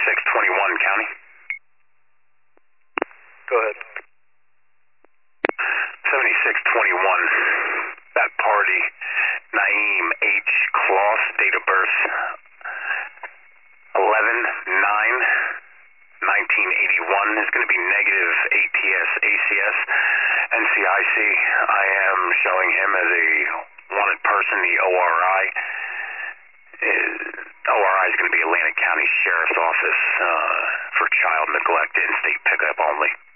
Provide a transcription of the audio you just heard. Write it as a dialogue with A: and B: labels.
A: 7621 County.
B: Go ahead.
A: 7621. That party, Naeem H. Kloss, date of birth 11/9/1981, is going to be negative ATS, ACS, NCIC. I am showing him as a wanted person. The ORI is going to be Atlantic County Sheriff's Office for child neglect, in-state pickup only.